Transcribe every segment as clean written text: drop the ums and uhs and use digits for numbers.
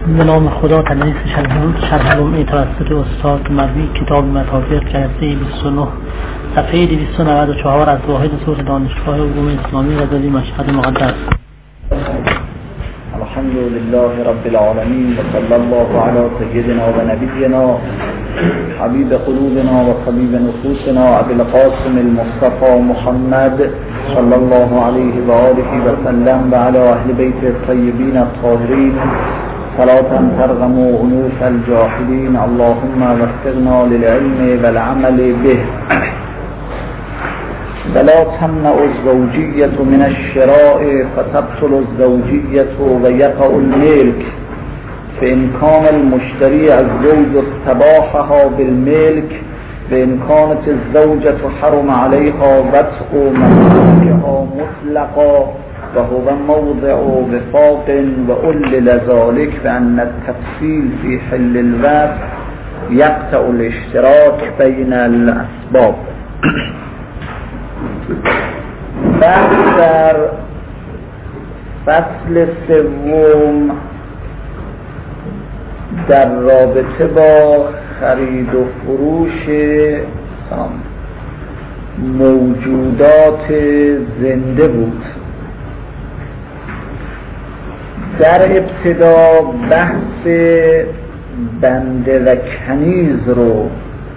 به نام خدا. تدریس شرح علوم توسط استاد مروی، کتاب مطابق، جلسه 29، صفحه 294 از واحد صوت دانشگاه علوم اسلامی غزالی مشهد مقدس. الحمد لله رب العالمین و صلی الله علی سیدنا و نبینا حبیب قلوبنا و طبیب نفوسنا ابی القاسم المصطفى محمد صلی الله علیه و آله و سلم و علی اهل بیت الطیبین الطاهرین صلاة ترغم انوف الجاهلین. اللهم وفقنا للعلم والعمل به ولا تمنع الزوجية من الشراء فتبطل الزوجية ويقع الملك، فإن كان المشتري الزوج استباحها بالملك، وإن كانت الزوجة حرم عليها وطء مملوكها مطلقا وهو موضع وفاق، وأُلِّل ذلك بأن التفصيل في حل الوطء يقطع الاشتراك بين الأسباب. بحث در فصل سوم در رابطه با خرید و فروش موجودات زنده بود. در ابتدا بحث بنده و کنیز رو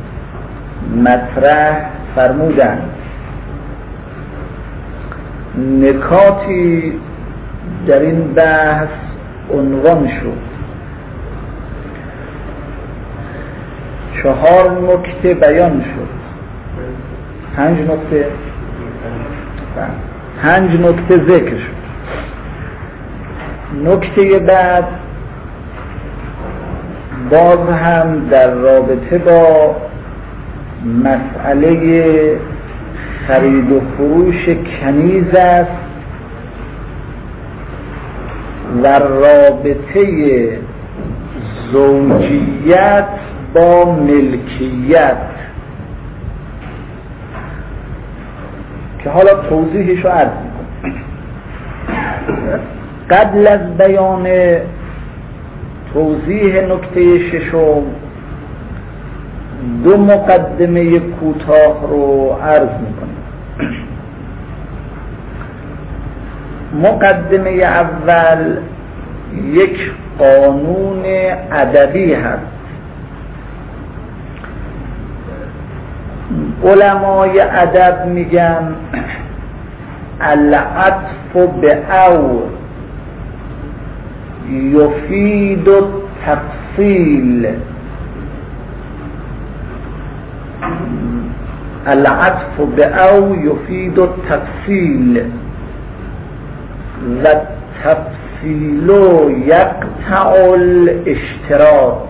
مطرح فرمودند. نکاتی در این بحث عنوان شد. 4 نکته بیان شد. 5 نکته ذکر شد. نکته بعد باز هم در رابطه با مسئله خرید و فروش کنیز است و رابطه زوجیت با ملکیت که حالا توضیحش رو عرض میکنم. قبل از بیان توضیح نکته ششم 2 مقدمه کوتاه رو عرض میکنم. مقدمه اول یک قانون ادبی هست. علمای ادب میگن العطف بأو یفید التفصیل. العطف بأو یفید التفصیل و التفصیل یقطع الاشتراک.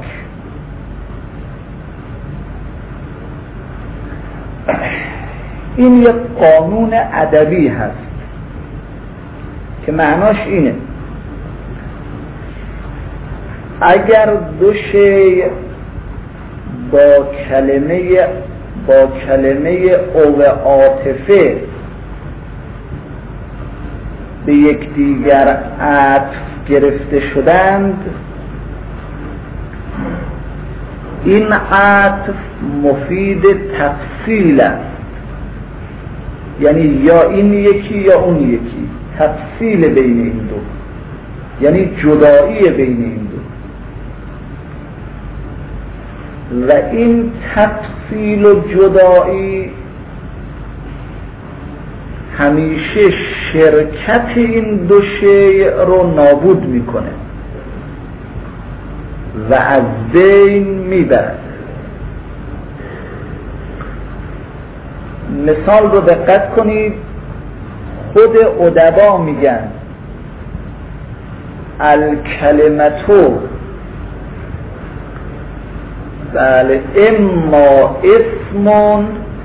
این یک قانون ادبی هست که معناش اینه اگر 2 شی با کلمه او عاطفه به یکدیگر عطف گرفته شدند، این عطف مفید تفصیل است. یعنی یا این یکی یا اون یکی، تفصیل بین این دو، یعنی جدایی بین این دو. و این تفصیل و جدایی همیشه شرکت این 2 شیء رو نابود میکنه و از بین میبره. مثال رو دقت کنید. خود ادبا میگن الکلمتو بله اما اسمون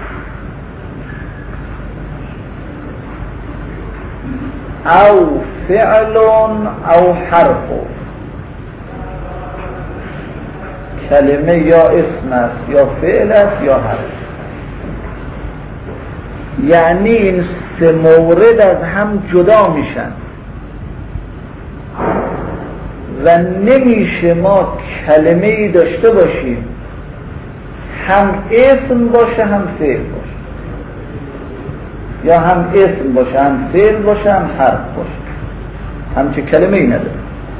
او فعل او حرف. کلمه یا اسم است یا فعل است یا حرف. یعنی این 3 مورد از هم جدا میشن و نمیشه ما کلمه ای داشته باشیم هم اسم باشه هم فعل باشه، یا هم اسم باشه هم فعل باشه هم حرف باشه، همچه کلمه ای نداره.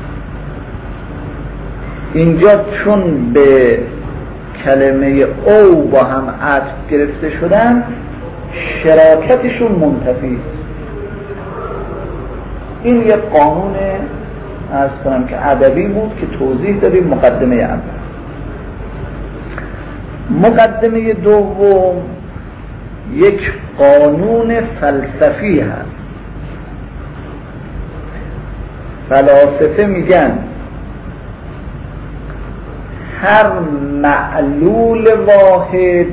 اینجا چون به کلمه او با هم عطف گرفته شدن شراکتشون منتفی است. این یک قانون عرض کنم که ادبی بود که توضیح دادیم مقدمه اول. مقدمه دوم یک قانون فلسفی هست. فلاسفه میگن هر معلول واحد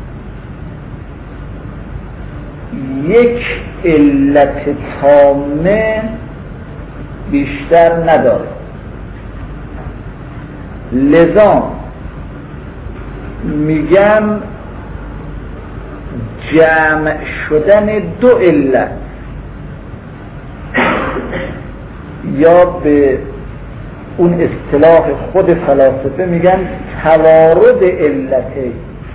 یک علت تامه بیشتر نداره، لذا میگن جمع شدن دو علت یا به اون اصطلاح خود فلاسفه میگن توارد علته،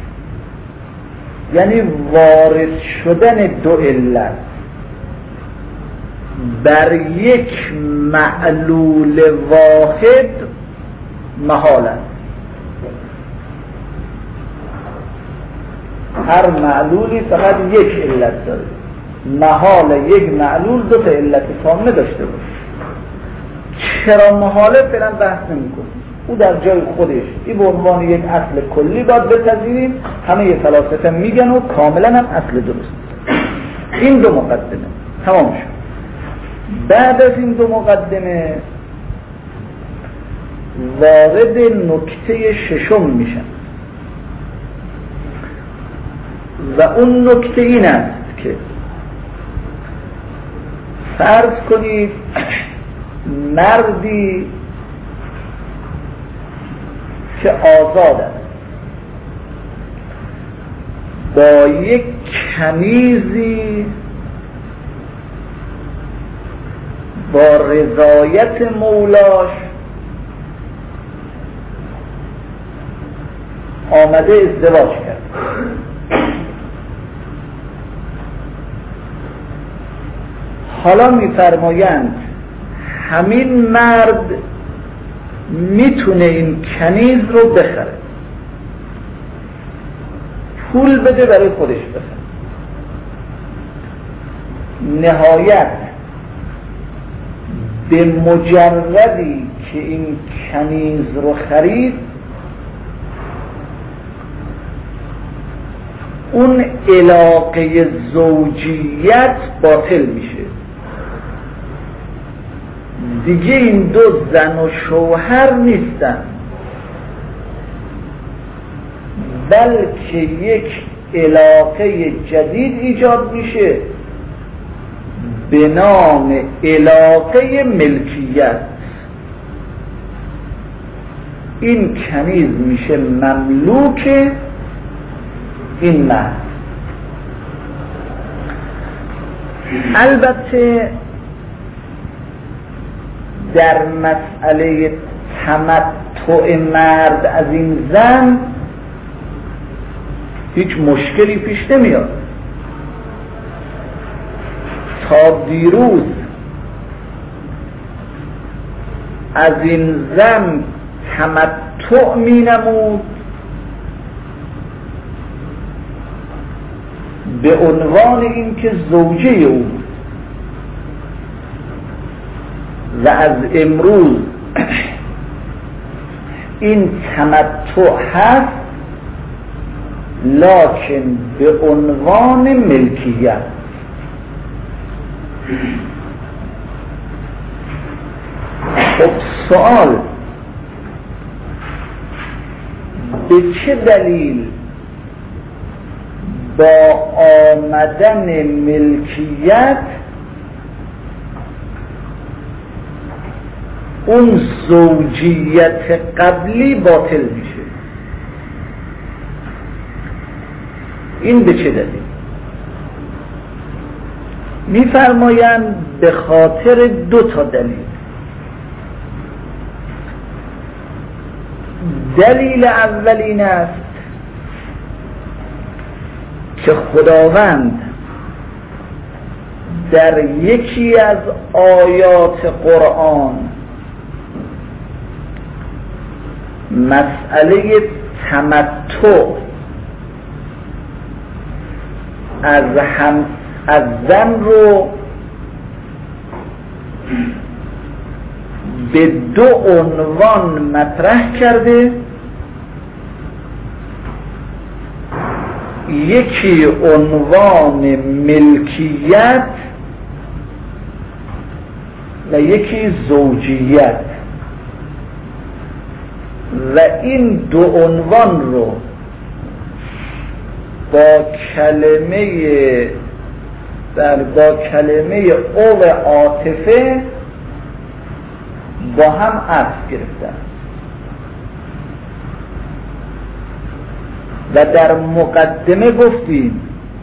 یعنی وارد شدن دو علت بر یک معلول واحد محال است. هر معلولی فقط یک علت داره، محال یک معلول دو تا علت تامه داشته باشه. چرا محاله فعلا بحث نمی‌کنیم، او در جای خودش این به عنوان یک اصل کلی باید بپذیریم. همه فلاسفه میگن و کاملا هم اصل درست. این دو مقدمه تمام شد. بعد از این دو مقدمه وارد نکته ششم میشن و اون نکته این است که فرض کنید مردی که آزاد است با یک کنیزی با رضایت مولاش آمده ازدواج کرد. حالا میفرمایند همین مرد میتونه این کنیز رو بخره، پول بده برای خودش بخره. نهایت به مجردی که این کنیز رو خرید اون علاقه زوجیت باطل میشه. دیگه این دو زن و شوهر نیستن، بلکه یک علاقه جدید ایجاد میشه به نام علاقه ملکیت. این کنیز میشه مملوک این مرد. البته در مسئله تمتع مرد از این زن هیچ مشکلی پیش نمیاد. تا دیروز از این زن تمتع می نمود به عنوان اینکه زوجه او بود و از امروز این تمتع هست لکن به عنوان ملکیت. خب سوال به چه دلیل با آمدن ملکیت اون زوجیت قبلی باطل میشه؟ این به چه دلیل؟ میفرمایند به خاطر دو تا دلیل. دلیل اول این است که خداوند در یکی از آیات قرآن مسئله تمتع از زن رو به دو عنوان مطرح کرده. یکی عنوان ملکیت و یکی زوجیت، و این دو عنوان رو با کلمه او عاطفه با هم عطف گرفتن و در مقدمه گفتیم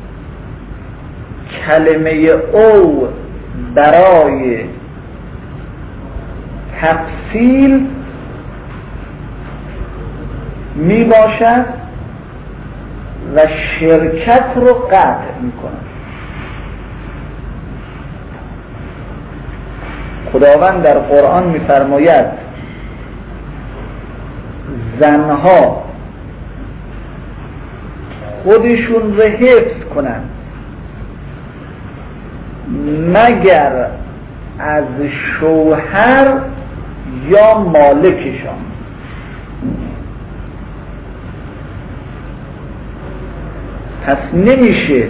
کلمه او برای تفصیل می باشد و شرکت رو قطع می کند. خداوند در قرآن می فرماید زنها خودشون رو حفظ کنند مگر از شوهر یا مالکشان. پس نمیشه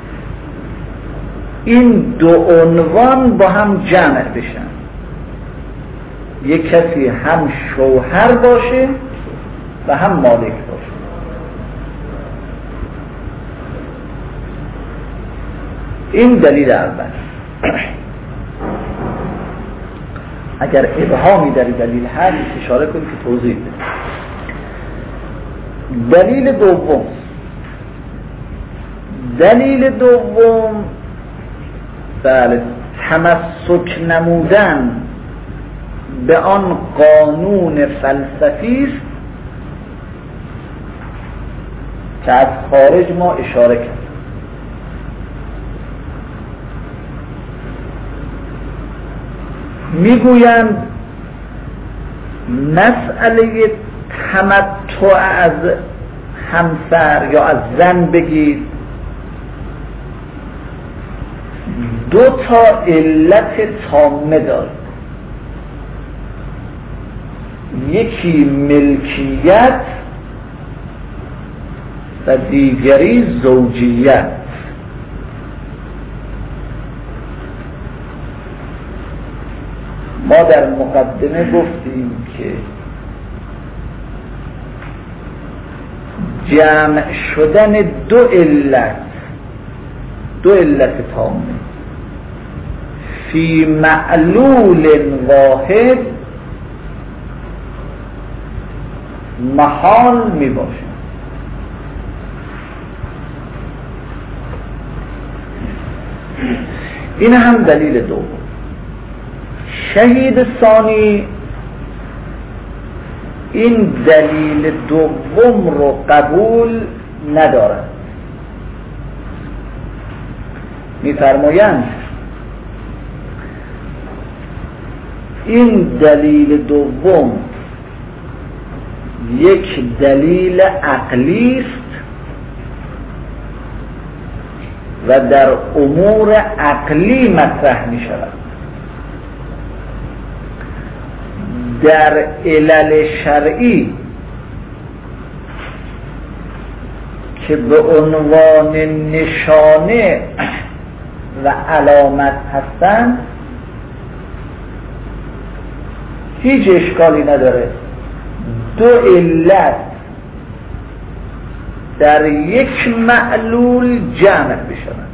این دو عنوان با هم جمع بشن، یک کسی هم شوهر باشه و هم مالک باشه. این دلیل اول. اگر ابهامی در دلیل هست اشاره کنید که توضیح بده. دلیل دوم بله تمسک نمودن به آن قانون فلسفی است که از خارج ما اشاره کرد. میگویند مسئله تمتع از همسر یا از زن بگید دو تا علت تامه داره. یکی ملکیت و دیگری زوجیت. ما در مقدمه گفتیم که جمع شدن دو علت تامه فی معلول واحد محال می باشه. این هم دلیل دوم. شهید ثانی این دلیل دوم رو قبول ندارد. می‌فرمایند این دلیل دوم یک دلیل عقلی است و در امور عقلی مطرح می شود. در علل شرعی که به عنوان نشانه و علامت هستند هیچ اشکالی نداره دو علت در یک معلول جمع بشوند.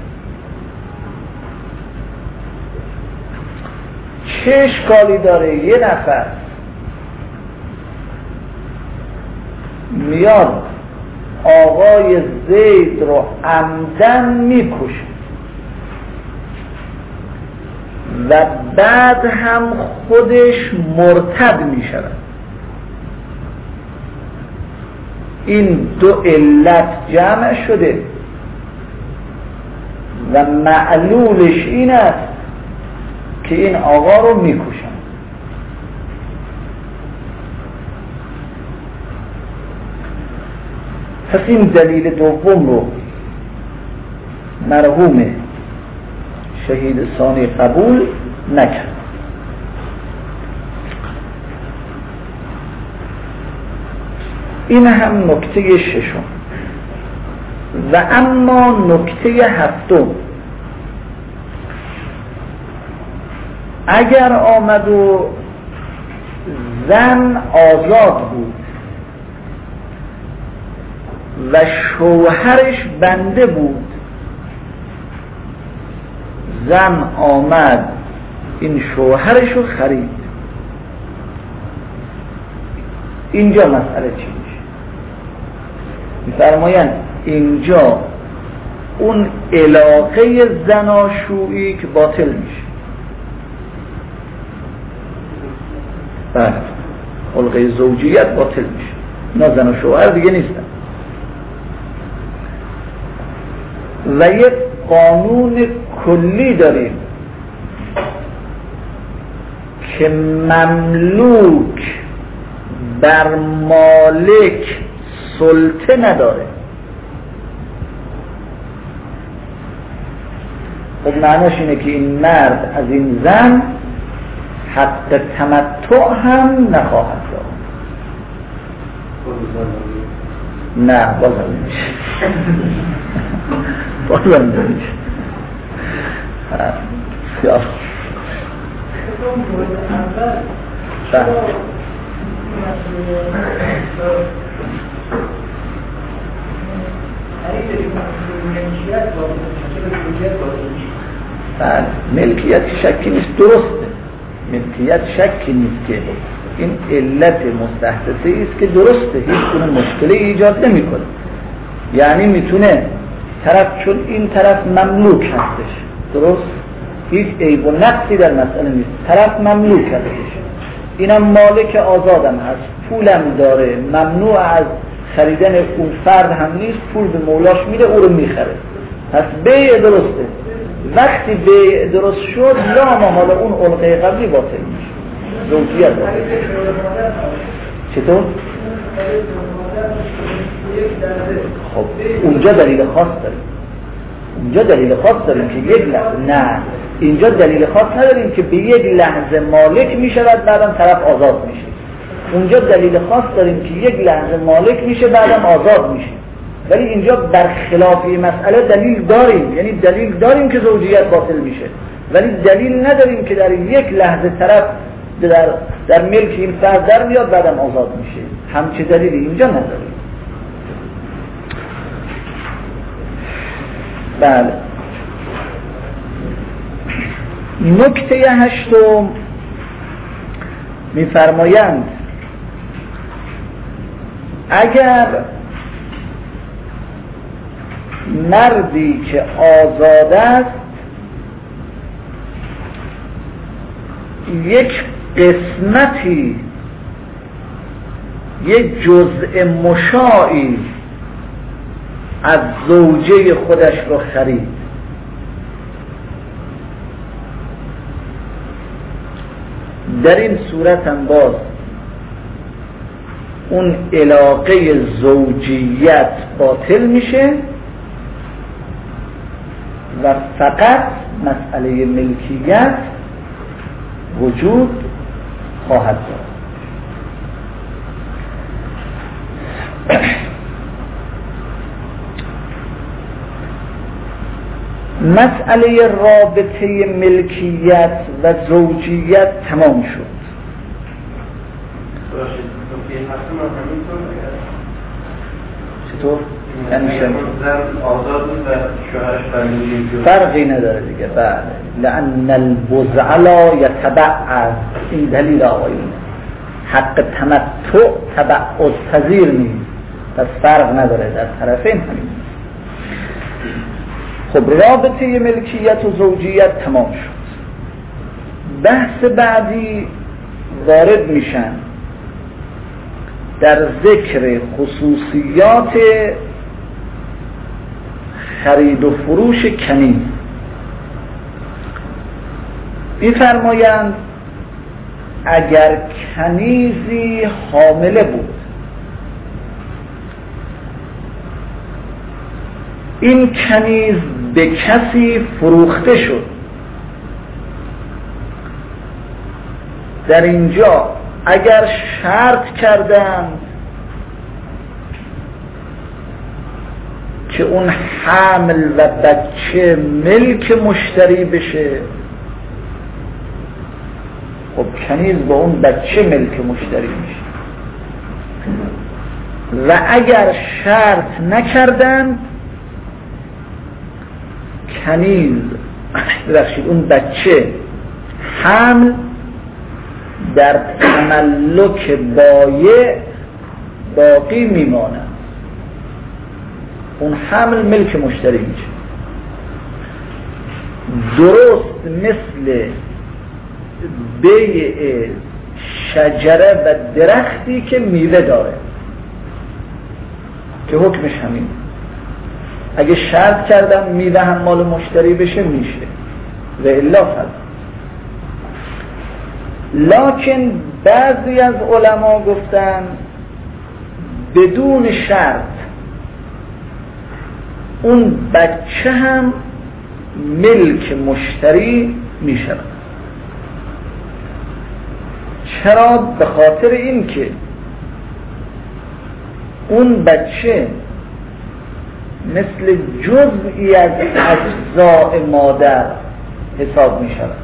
چه اشکالی داره یه نفر میاد آقای زید رو عمدن میکشه و بعد هم خودش مرتد میشود؟ این دو علت جمع شده و معلولش این است که این آقا رو میکشن. پس این دلیل دوم رو مرحوم شهید ثانی قبول نکرد. این هم نکته ششم. و اما نکته هفتم، اگر آمد و زن آزاد بود و شوهرش بنده بود، زن آمد این شوهرش رو خرید، اینجا مسئله چی میشه؟ میفرمایند اینجا اون علاقه زناشویی که باطل میشه. بله، خلقه زوجیت باطل میشه، نه زن و شوهر دیگه نیستن. و یک قانون کلی داریم که مملوک بر مالک سلطه نداره. خب معناش اینه که این مرد از این زن حق تمتع هم نخواهد داشت. نه بازم نمیشه، بازم نمیشه. سیاه ملکیت شکی نیست، درسته، ملکیت شکی نیست که این علت مستحدثه است که درسته، هیچ گونه مشکلی ایجاد نمیکنه. یعنی میتونه طرف، چون این طرف مملوک هستش، درست، هیچ عیب و نقصی در مسئله نیست، طرف مملوک هستش، اینم مالک آزادم هست، پولم داره، ممنوع از خریدن اون فرد هم نیست، پول به مولاش میده، او رو میخره. پس بیع درسته. وقتی بیع درست شد لا محاله اون علقه قبلی باطل میشه، زوجیت باطل. چطور؟ خب اونجا دلیل خاص داریم، اونجا دلیل خاص داریم که یک لحظه، نه اینجا دلیل خاص نداریم که به یک لحظه مالک میشود بعدم طرف آزاد میشه. اونجا دلیل خاص داریم که یک لحظه مالک میشه بعدم آزاد میشه. ولی اینجا برخلاف این مسئله دلیل داریم، یعنی دلیل داریم که زوجیت باطل میشه، ولی دلیل نداریم که در یک لحظه طرف در ملک این فرد در میاد بعدم آزاد میشه. همچه دلیلی اینجا نداریم. بله. نکته هشتم میفرمایند اگر مردی که آزاد است یک قسمتی، یک جزء مشاعی از زوجه خودش رو خرید، در این صورت هم باز اون علاقه زوجیت باطل میشه و فقط مسئله ملکیت وجود خواهد داشت. مسئله رابطه ملکیت و زوجیت تمام شد. چطور؟ فرقی نداره دیگه. بله، لأن البزع لا یتبعض، این دلیل آقایونه، حق تمتع تبعض پذیر نیست، پس فرق نداره در طرفین همین. خب رابطه ملکیت و زوجیت تمام شد. بحث بعدی وارد میشن در ذکر خصوصیات خرید و فروش کنیز می‌فرمایند اگر کنیزی حامله بود، این کنیز به کسی فروخته شد، در اینجا اگر شرط کردند که اون حمل و بچه ملک مشتری بشه، خب کنیز با اون بچه ملک مشتری میشه. و اگر شرط نکردند کنیز ببخشید اون بچه حمل در تملک بایع باقی میماند، اون حمل ملک مشتری میشه. درست مثل بیع شجره و درختی که میوه داره که حکمش همین، اگه شرط کردن میوه هم مال مشتری بشه میشه و الا فضل. لکن بعضی از علما گفتن بدون شرط اون بچه هم ملک مشتری میشه. چرا؟ به خاطر این که اون بچه مثل جزئی از اجزاء مادر حساب می شود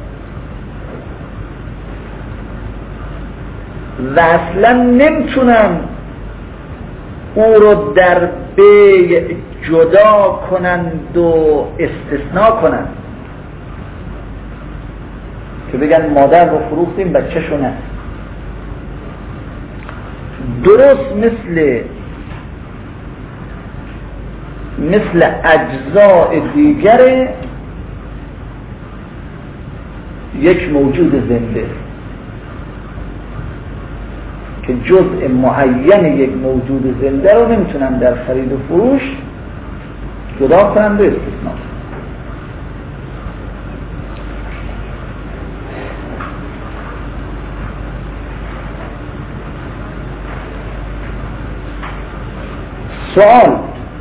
و اصلا نمیتونن او رو در بیع جدا کنند و استثناء کنند که بگن مادر رو فروختیم بچه شو نه. درست مثل اجزاء دیگر یک موجود زنده که جزء معین یک موجود زنده رو نمیتونن در خرید و فروش جدا کنند و استثناء. سوال: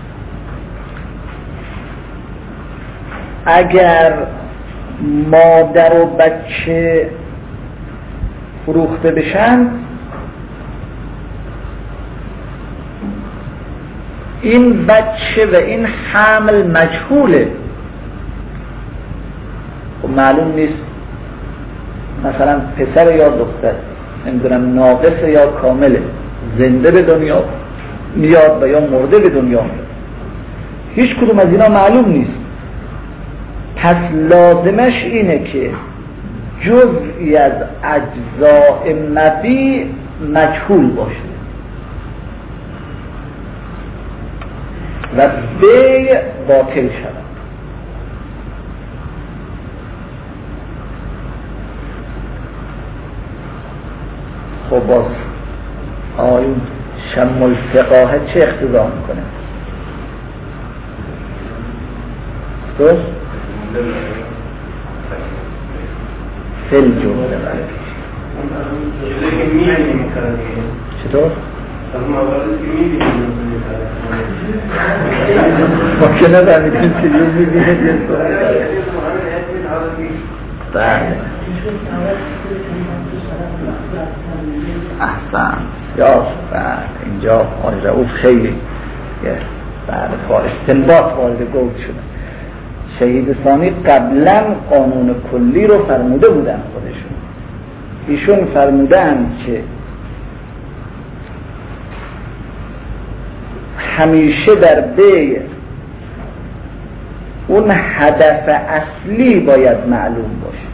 اگر مادر و بچه فروخته بشن، این بچه و این حمل مجهوله، خب معلوم نیست مثلا پسر یا دختر، نمیدونم ناقص یا کامله، زنده به دنیا میاد و یا مرده به دنیا میاد، هیچ کدوم از اینا معلوم نیست. پس لازمش اینه که جزئی از اجزاء مبیع مجهول باشه و بیع باطل شود. خب باز آیون شم الفقاهه چه اقتضا میکنه؟ درست؟ فل جمله چطور؟ ما که ندارمیدیم که یه میبینه بله احسن یا اینجا آقای رؤوف خیلی بله استنباط وارد گفت شده. شهید ثانی قبلا قانون کلی رو فرموده بودن خودشون، ایشون فرمودن که همیشه در بیع اون هدف اصلی باید معلوم باشه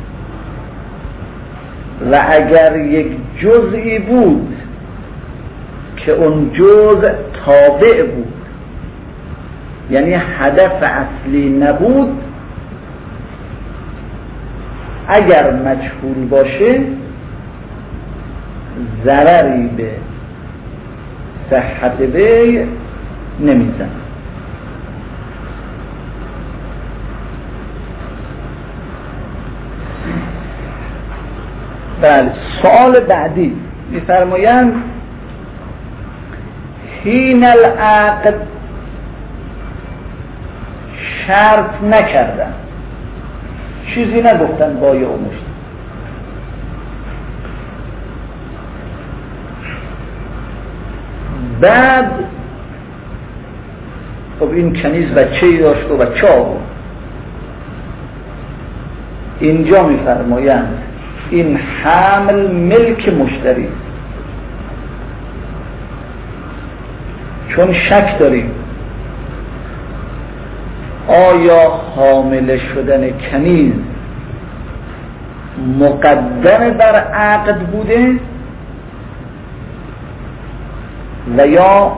و اگر یک جزئی بود که اون جزء تابع بود، یعنی هدف اصلی نبود، اگر مجهول باشه ضرری به صحت بیع نمیزن. بله، سوال بعدی میفرمایند حین العقد شرط نکردن، چیزی نگفتن بایع و مشتری، بعد خب این کنیز بچه‌ای داشت و بچه آورد. اینجا میفرمایند این حمل ملک مشتری، چون شک داریم آیا حامل شدن کنیز مقدم بر عقد بوده و یا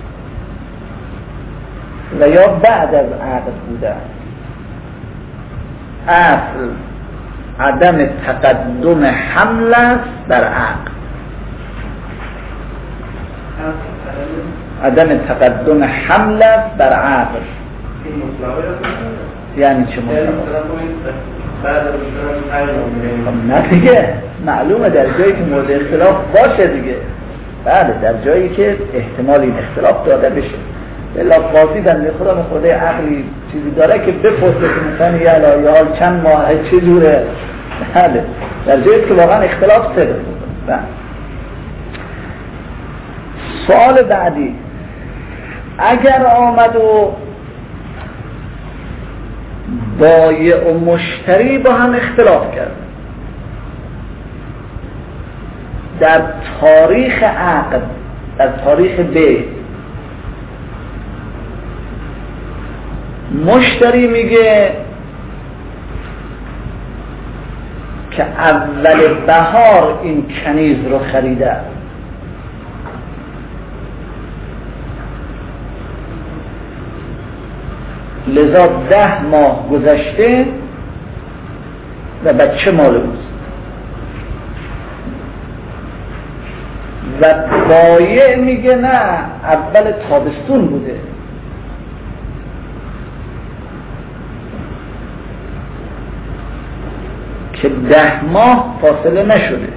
بعد از عقد بوده. اصل عدم تقدم حمل است بر عقد، عدم تقدم حمل است بر عقد. یعنی چه مطلقه؟ نه دیگه، معلومه در جایی که مورد اختلاف باشه دیگه. بله، در جایی که احتمال این اختلاف داده بشه. بلا قاضی بنده خدا به خود عقلی چیزی داره که بپرسه که مثلا یه علایه حال چند ماهه چه جوره. بله، در جایی که واقعا اختلاف صدر بود. بله. سوال بعدی، اگر آمد و بایع و مشتری با هم اختلاف کرد در تاریخ عقد، در تاریخ بیع، مشتری میگه که اول بهار این کنیز رو خریده، لذا 10 ماه گذشته و بچه مال اوست. و بایع میگه نه، اول تابستون بوده. که 10 ماه فاصله نشده،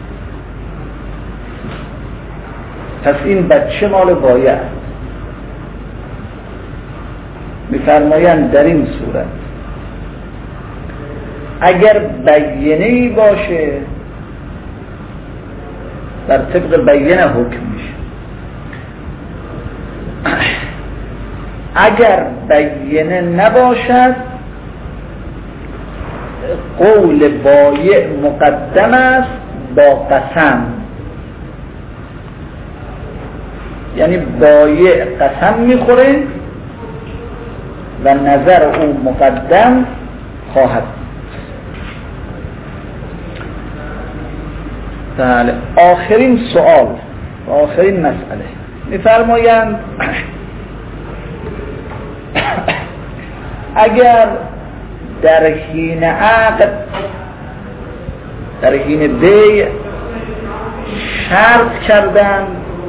پس این بچه مال بایع. میفرمایند در این صورت اگر بینه‌ای باشه بر طبق بینه حکم میشه، اگر بینه نباشد قول بایع مقدم است با قسم. یعنی بایع قسم میخوره و نظر او مقدم خواهد. بله، آخرین سوال، آخرین مسئله میفرمایند اگر در حین عقد، در حین بیع شرط کردن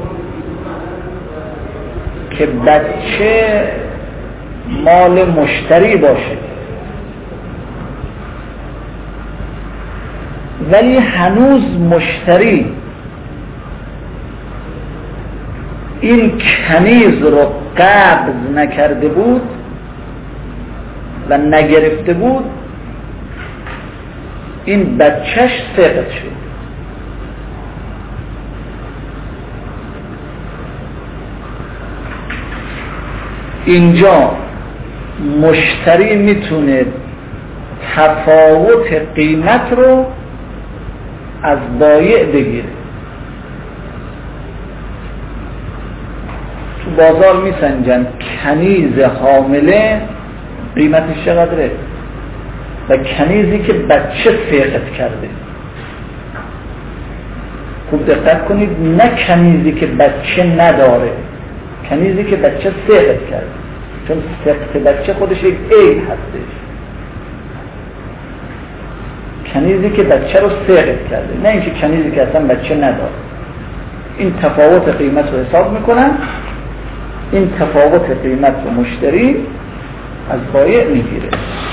که بچه مال مشتری باشه ولی هنوز مشتری این کنیز رو قبض نکرده بود و نگرفته بود، این بچهش سقط شد. اینجا مشتری میتونه تفاوت قیمت رو از بایع بگیره. تو بازار میسنجن کنیز حامله قیمتش چقدره و کنیزی که بچه سقط کرده. خوب دقت کنید، نه کنیزی که بچه نداره، کنیزی که بچه سقط کرده، چون سقط بچه خودش یک عیب هستش. کنیزی که بچه رو سقط کرده، نه اینکه کنیزی که اصلا بچه نداره. این تفاوت قیمت رو حساب میکنن، این تفاوت قیمت رو مشتری از بایع میگیره.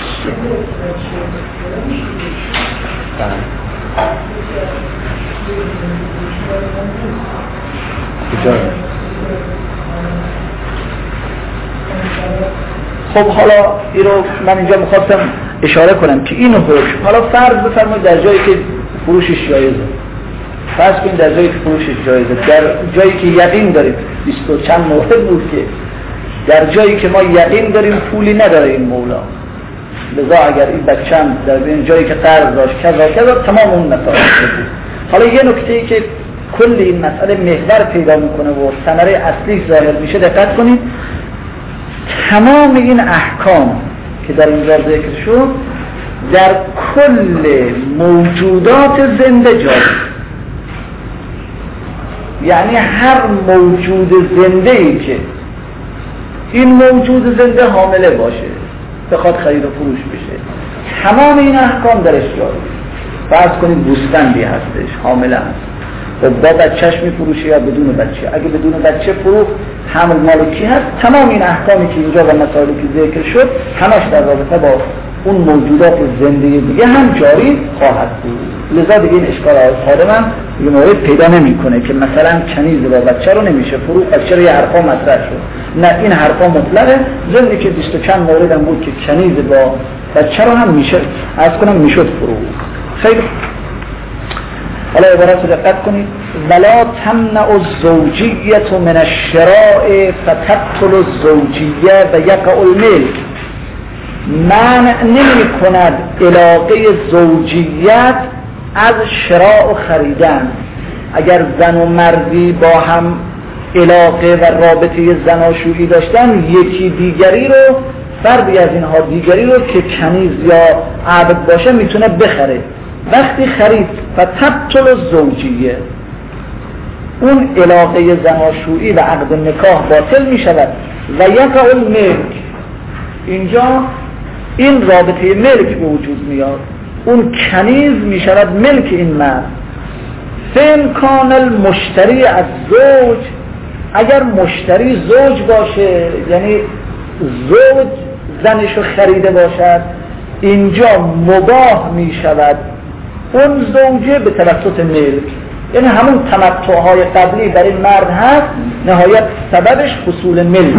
خب حالا این رو من اینجا میخواستم اشاره کنم که این حکم، حالا فرض بفرمایید در جایی که فروشش جایزه، فرض کنید در جایی که فروشش جایزه، در جایی که یقین داریم 20 و چند مورد بود که در جایی که ما یقین داریم پولی نداره این مولا، لذا اگر این بچه‌م در این جایی که قرض داشت کذا تمام اون مسائل بود. حالا یه نکته‌ای که کل این مسئله محور پیدا میکنه و ثمره اصلی ظاهر میشه، دقت کنید تمام این احکام که در اینجا ذکر شد در کل موجودات زنده جاری، یعنی هر موجود زنده ای که این موجود زنده حامله باشه بخواد خرید و فروش بشه، تمام این احکام درش جاری. فرض کنید گوسفندی هستش حامله هست و با بچهش میفروشه یا بدون بچه، اگه بدون بچه فروخت حمل مالکی هست، تمام این احکامی که اینجا و مسائلی که ذکر شد همش در رابطه با اون موجودات زنده دیگه هم جاری خواهد بود. لذا دیگه این اشکال خادمم یه مورد پیدا نمیکنه که مثلا کنیز با بچه رو نمیشه فروخت، بچه یه حرفا مطرح شد، نه این حرفا مطلقه، ضمن که 20 چند مورد هم بود که کنیز با بچه رو هم میشه از کنم میشد فروخت. خیلی حالا عبارت رو دقت کنید، ولا تمنع الزوجیت من الشراء فتبطل الزوجیه و یقع الملک. منع نمی کند علاقه زوجیت از شراء و خریدن. اگر زن و مردی با هم علاقه و رابطه زناشویی داشتن، یکی دیگری رو، فردی از اینها دیگری رو که کنیز یا عبد باشه میتونه بخره. وقتی خرید فتبطل الزوجیه، اون علاقه زناشویی و عقد نکاح باطل می شود و یقع الملک، اینجا این رابطه ملک به وجود میاد، اون کنیز می شود ملک این مرد. فین کان المشتری از زوج، اگر مشتری زوج باشه یعنی زوج زنشو خریده باشد، اینجا مباح می شود اون زوجه به توسط ملک، یعنی همون تمتعهای قبلی برای مرد هست، نهایت سببش حصول ملک،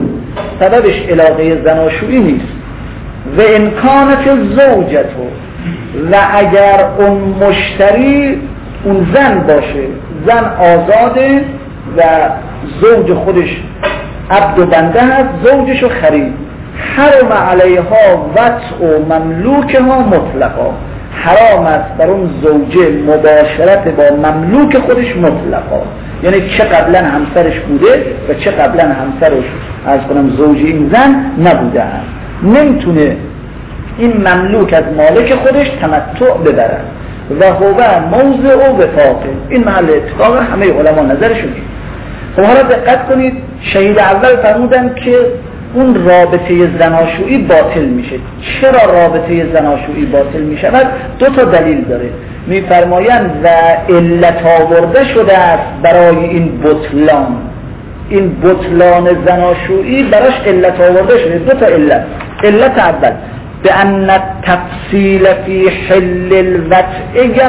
سببش علاقه زناشویی نیست. و امکانت زوجتو، و اگر اون مشتری اون زن باشه، زن آزاده و زوج خودش عبد و بنده هست، زوجشو خرید، حرم علیها وطء و مملوکها مطلقا، حرام است بر اون زوجه مباشرت با مملوک خودش مطلقا، یعنی چه قبلا همسرش بوده و چه قبلا همسرش از کنم زوج این زن نبوده است، نمیتونه این مملوک از مالک خودش تمتع ببرد. و هو موضع و وفاقه، این محل اتفاق همه علما نظرشون اینه. خب حالا دقت کنید، شهید اول فرمودن که اون رابطه زناشویی باطل میشه. چرا رابطه زناشویی باطل میشود؟ دو تا دلیل داره. میفرمایند و علت آورده شده است برای این بطلان، این بطلان زناشویی براش علت آورده شده، دو تا علت. علت اول به ان التفصیل فی حل الوطء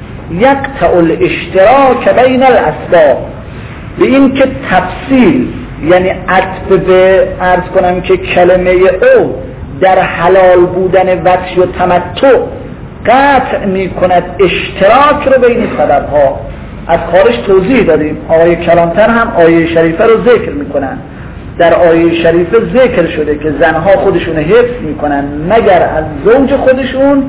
یقطع الاشتراک بین الاسباب، به این که تفصیل یعنی عطف به عرض کنم که کلمه او در حلال بودن وطء و تمتع قطع می کند اشتراک رو بین سببها. از کارش توضیح دادیم، آیه کلانتر هم آیه شریفه رو ذکر می کنن. در آیه شریفه ذکر شده که زنها خودشون حفظ می کنن مگر از زوج خودشون،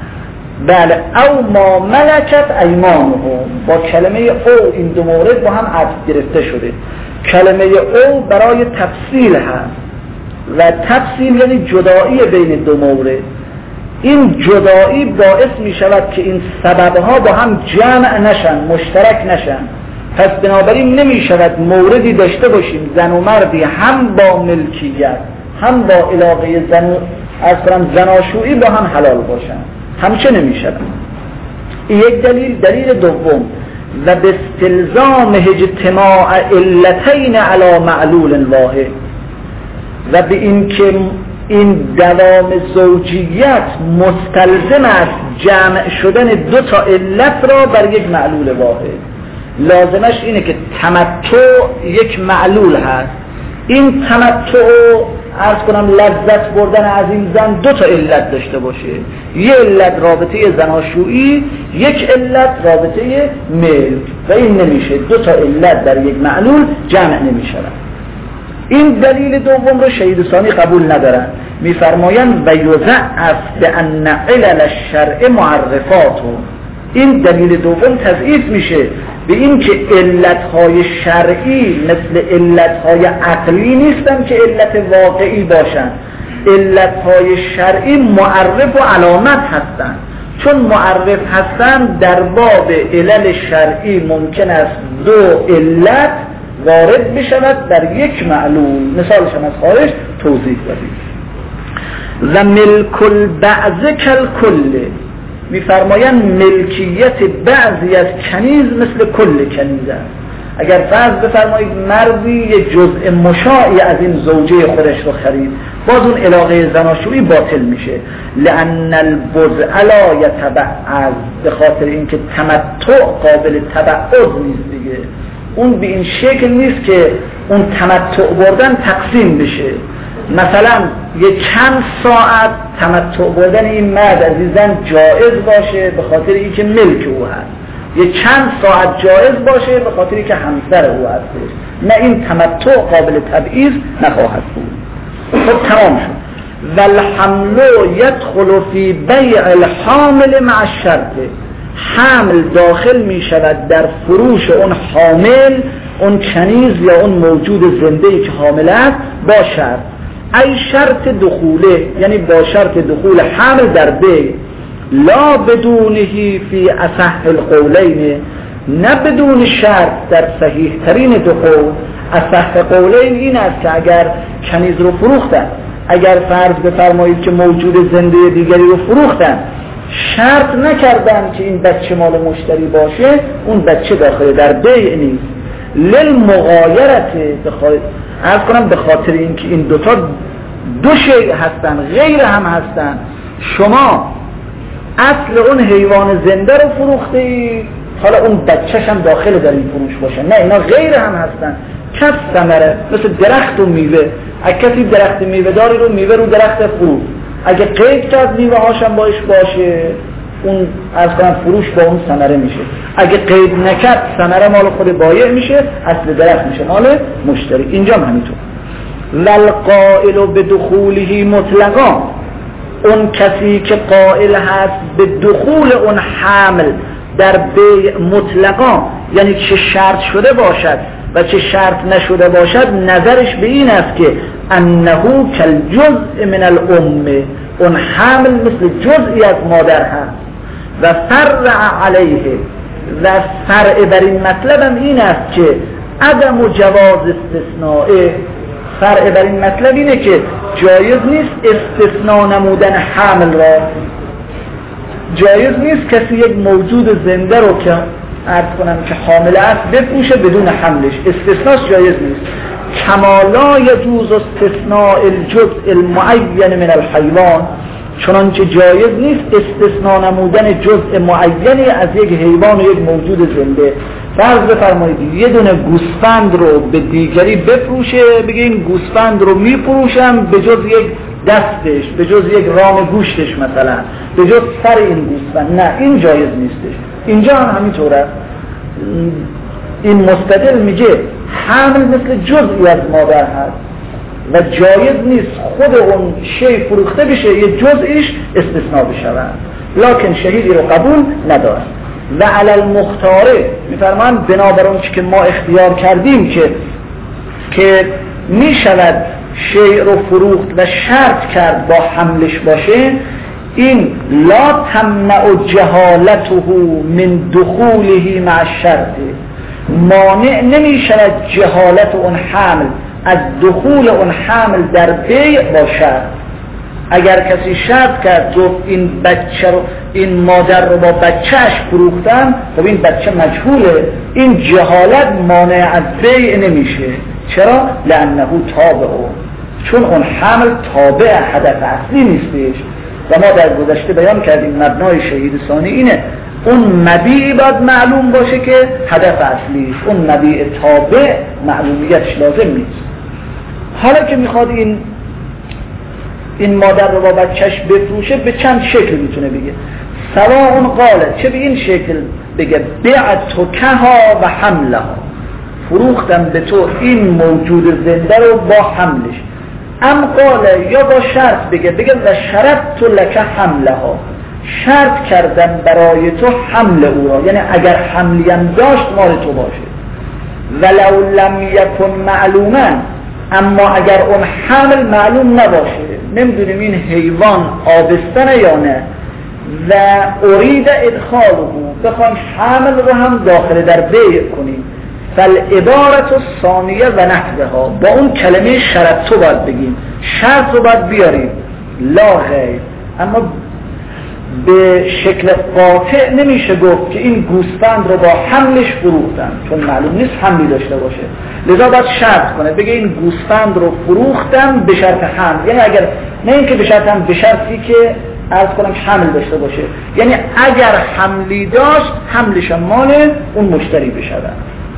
بله، او ما ملکت ایمانهم. با کلمه او این دو مورد با هم عطف گرفته شده. کلمه او برای تفصیل هست و تفصیل یعنی جدایی بین دو مورد. این جدایی باعث می شود که این سببها با هم جمع نشن، مشترک نشن. پس بنابراین نمی شود موردی داشته باشیم زن و مردی هم با ملکیت هم با علاقه زناشویی با هم حلال باشن، همچه نمی شود. یک دلیل. دلیل دوم و به استلزام اجتماع علتین علی معلول واحد، و به این که این دوام زوجیت مستلزم است جمع شدن دو تا علت را بر یک معلول واحد. لازمش اینه که تمتع یک معلول هست. این تمتع عرض کنم لذت بردن از این زن دو تا علت داشته باشه، یک علت رابطه زناشویی، یک علت رابطه ملک، و این نمیشه. دو تا علت در یک معلول جمع نمیشه. این دلیل دوم رو شهید ثانی قبول ندارن، میفرمایند و یضعف بان علل الشرع معرفات. این دلیل دوم تضعیف میشه به این که علتهای شرعی مثل علتهای عقلی نیستن که علت واقعی باشن. علتهای شرعی معرف و علامت هستن. چون معرف هستن در باب علل شرعی ممکن است دو علت وارد بشود در یک معلول. مثالش هم از خارج توضیح دادیم. و ملک البعض کالکل، میفرمایند ملکیت بعضی از کنیز مثل کل کنیز است. اگر فرض بفرمایید مردی یه جزء مشاعی از این زوجه خودش رو خرید، باز اون علاقه زناشویی باطل میشه. لأن البضع لا یتبعض، به خاطر اینکه تمتع قابل تبعض نیست دیگه. اون به این شکل نیست که اون تمتع بردن تقسیم بشه. مثلا یه چند ساعت تمتع بردن این مرد از این زن جایز باشه به خاطر اینکه ملک او هست، یه چند ساعت جایز باشه به خاطر اینکه همسر او هست، نه این تمتع قابل تبعیض نخواهد بود. خب تمام شد. والحمل يدخل في بیع الحامل مع الشرط، حمل داخل می شود در فروش اون حامل، اون کنیز یا اون موجود زنده‌ای که حامل است با شرط. ای شرط دخوله، یعنی با شرط دخول حمل در بیع، لا بدونهی فی اصح القولین، نه بدون شرط در صحیح ترین دو قول. اصح قولین این است که اگر کنیز رو فروختن، اگر فرض بفرمایید که موجود زنده دیگری رو فروختن، شرط نکردن که این بچه مال مشتری باشه، اون بچه داخل در بیع نیست. للمغایرت، عرض کنم به خاطر اینکه این دوتا دو شیء هستن غیر هم هستن. شما اصل اون حیوان زنده رو فروخته ای، حالا اون بچه‌ش هم داخل در این فروش باشه، نه اینا غیر هم هستن. کس ثمره مثل درخت و میوه، اگه کسی درخت میوه داری رو میوه رو درخت فروخت، اگه قید که از میوه هاشم باش باشه، اون از کنم فروش با اون ثمره میشه. اگه قید نکرد ثمره مال خود بایع میشه، اصل درخت میشه مال مشتری. اینجا هم همینطور. والقائل بدخوله مطلقا، اون کسی که قائل هست به دخول اون حمل در بیع مطلقا، یعنی چه شرط شده باشد و چه شرط نشده باشد، نظرش به این است که انه کالجزء من الام، اون حمل مثل جزئی از مادر هست. و فرع علیه، و فرع بر این مطلب هم این است که عدم جواز استثناء، فرع بر این مطلب اینه که جایز نیست استثناء نمودن حمل را. جایز نیست کسی یک موجود زنده رو که عرض کنم که حامل است بفروشه بدون حملش، استثناء جایز نیست. کما لا یجوز استثناء الجزء المعین من الحیوان، چنانچه جایز نیست استثناء نمودن جزء معینی از یک حیوان و یک موجود زنده. فرض بفرمایید یه دونه گوسفند رو به دیگری بفروشه، بگه این گوسفند رو میفروشم به جز یک دستش، به جز یک رام گوشتش، مثلا به جز سر این گوسفند، نه این جایز نیستش. اینجا هم همینطوره. این مستدل میگه حمل مثل جزئی از مادر هست و جایز نیست خود اون شی فروخته بشه یه جزئیش استثناء بشود، لکن شهیدی رو قبول نداره. و علی المختاره، میفرمان بنابر اون که ما اختیار کردیم که می شود شی رو فروخت و شرط کرد با حملش باشه، این لا تمنع جهالته من دخوله مع الشرط، مانع نمی شود جهالت اون حمل از دخول اون حمل در بیع با شرط. اگر کسی شرط کرد گفت این بچه رو، این مادر رو با بچهش فروختن، خب این بچه مجهوله، این جهالت مانع از بیع نمیشه. چرا؟ لانه تابع، چون اون حمل تابع هدف اصلی نیستش. و ما در گذشته بیان کردیم مبنای شهید ثانی اینه، اون مبیع باید معلوم باشه که هدف اصلیش، اون مبیع تابع معلومیتش لازم نیست. حالا که میخواد این مادر رو با بچهش بفروشه، به چند شکل میتونه بگه. سواء قاله، چه به این شکل بگه بعتکها و حملها، فروختم به تو این موجود زنده رو با حملش. ام قاله، یا با شرط بگه و شرطت لک حملها، شرط کردم برای تو حمل او را، یعنی اگر حملیم داشت مال تو باشه. ولو لم یکن معلوما، اما اگر اون حمل معلوم نباشه، نمیدونیم این حیوان آبستنه یا نه، و ارید ادخاله، بخوایم حمل رو هم داخل در بیع کنیم، فالعبارت الثانیه و نحوها، با اون کلمه شرط تو باید بگیم، شرط رو باید بیاریم، لا غیر. اما به شکل قاطع نمیشه گفت که این گوسفند رو با حملش فروختن، چون معلوم نیست حملی داشته باشه، لذا باید شرط کنه، بگه این گوسفند رو فروختم به شرط حمل، یعنی اگر نه اینکه به شرط هم، به شرطی که عرض کنم حمل داشته باشه، یعنی اگر حملی داشت حملش مال اون مشتری بشود.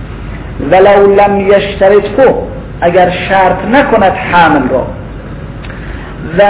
ولو لم یشترطه، اگر شرط نکند حمل را، و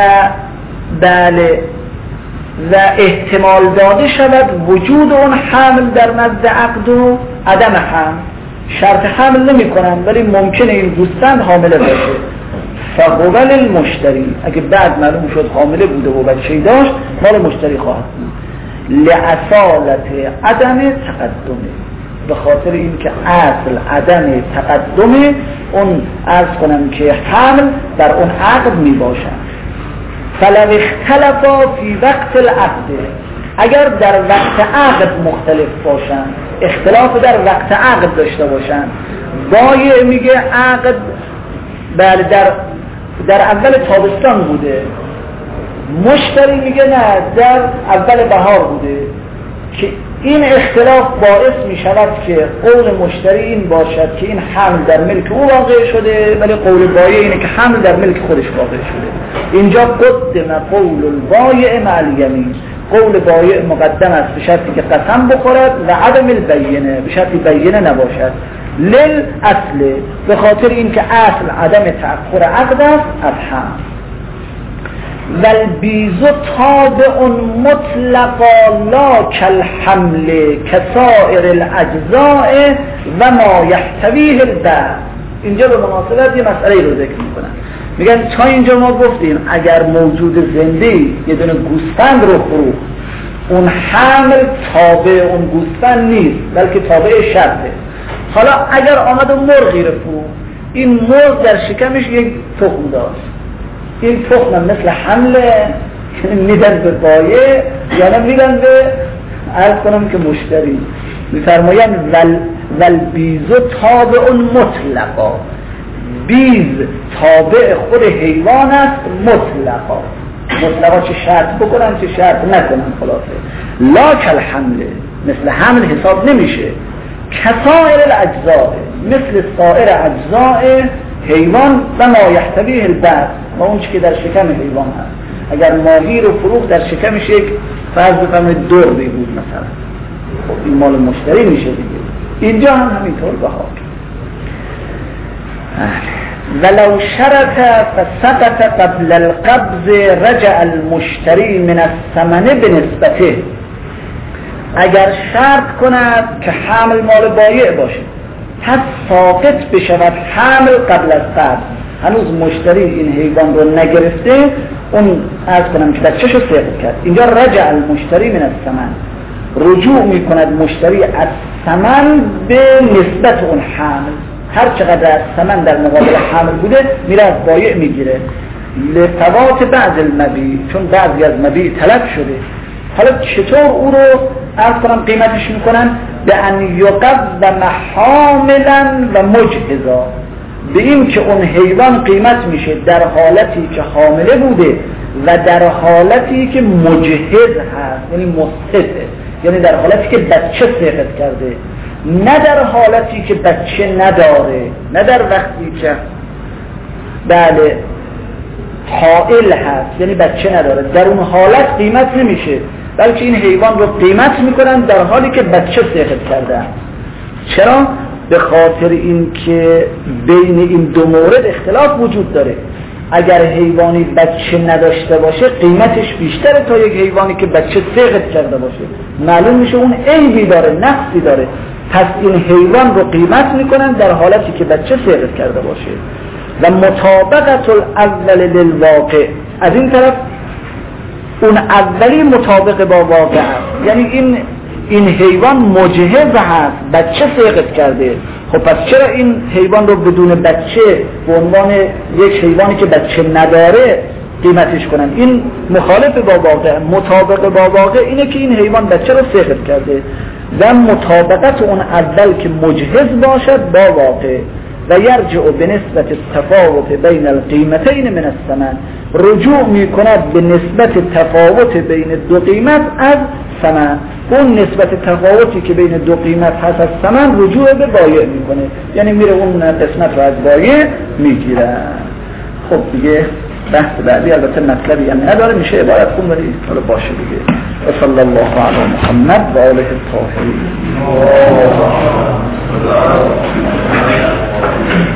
بله و احتمال داده شود وجود اون حمل در نزد عقد و عدم حمل، شرط حمل نمی کنن ولی ممکنه این گوسفند حامله باشه، فهو للمشتری، اگه بعد معلوم شد حامله بوده و بچه‌ای داشت، مال مشتری خواهد بود. لأصالت عدم تقدمه، به خاطر اینکه اصل عدم تقدمه، اون عرض کنم که حمل در اون عقد می باشد. فلو اختلفا فی وقت العقد، اگر در وقت عقد مختلف باشن، اختلاف در وقت عقد داشته باشن، بایع میگه عقد بله در اول تابستان بوده، مشتری میگه نه در اول بهار بوده، که این اختلاف باعث می شود که قول مشتری این باشد که این حمل در ملک او واقع شده، ولی قول بایع اینه که حمل در ملک خودش واقع شده. اینجا قدم قول البایع مع الیمین، قول بایع مقدم است به شرطی که قسم بخورد، و عدم البینه، به شرطی بینه نباشد. للاصل، به خاطر اینکه اصل عدم تأخر عقد است از حمل. والبیز تابع مطلقا لا کالحمل کسائر الاجزاء و ما یحتویه البیع. اینجا به مناسبت یه مسئله رو ذکر میکنن، میگن تا اینجا ما گفتیم اگر موجود زنده یه دونه گوسفند رو فروخت، اون حمل تابع اون گوسفند نیست بلکه تابع شرطه. حالا اگر آمد و مرغی رو فروخت، این مرغ در شکمش یک تخم داشت، این تخم مثل حمله، میدن به بایع یا نه میدن به عرض کنم که مشتری. میفرماین والبیز تابع مطلقا، بیز تابع خود حیوان است مطلقا، مطلقا چه شرط بکنن چه شرط نکنن، خلاصه لا کالحمله، مثل حمل حساب نمیشه. کسائر الاجزاء، مثل سایر اجزاء حیوان و ما یحتویه البیع، و اون چی که در شکم حیوان هست. اگر ماهی رو فروخت در شکمش یک فرض بفرمایید دربی بود مثلا، خب این مال مشتری میشه دیگه. اینجا هم همینطور بها. ولو شرط فسقط قبل القبض رجع المشتری من الثمن بنسبته، اگر شرط کند که حمل مال بایع باشه، پس ساقط بشود حمل قبل از قبض، هنوز مشتری این حیوان رو نگرفته، اون عرض کنم که بچه‌ش رو ساقط کرد. اینجا رجع المشتری من الثمن، رجوع میکند مشتری از ثمن به نسبت اون حمل، هر چقدر از ثمن در مقابل حمل بوده میره از بایع میگیره. لفوات بعض المبیع، چون بعضی از مبیع تلف شده. حالا چطور او رو عرض کنم قیمتش میکنن؟ به ان یقوم حاملا و مجهزا، به این که اون حیوان قیمت میشه در حالتی که حامله بوده و در حالتی که مجهز هست یعنی مسقطه، یعنی در حالتی که بچه سقط کرده، نه در حالتی که بچه نداره، نه در وقتی که بله حائل هست یعنی بچه نداره، در اون حالت قیمت نمیشه، بلکه این حیوان رو قیمت میکنن در حالی که بچه سقط کرده. چرا؟ به خاطر این که بین این دو مورد اختلاف وجود داره. اگر حیوانی بچه نداشته باشه قیمتش بیشتره تا یک حیوانی که بچه سقط کرده باشه، معلوم میشه اون عیبی داره، نقصی داره، پس این حیوان رو قیمت میکنن در حالتی که بچه سقط کرده باشه. و مطابقت الاول للواقع، از این طرف اون اولی مطابق با واقع است، یعنی این حیوان مجهز هست، بچه سقط کرده، خب پس چرا این حیوان رو بدون بچه به عنوان یک حیوانی که بچه نداره قیمتش کنن؟ این مخالف با واقع. مطابق با واقع اینه که این حیوان بچه رو سقط کرده و مطابقت اون اول که مجهز باشد با واقع. و یرجع به نسبت تفاوت بین القیمتین من الثمن، رجوع می کند به نسبت تفاوت بین دو قیمت از ثمن. اون نسبت تفاوتی که بین دو قیمت هست از ثمن رجوع به بایع میکنه، یعنی میره اون قسمت رو از بایع میگیره. خب دیگه بحث بعدی البته مطلبی هم نداره، میشه عبارت کن ولی حالا باشه دیگه. و صلی الله علی محمد و آله الطاهرین.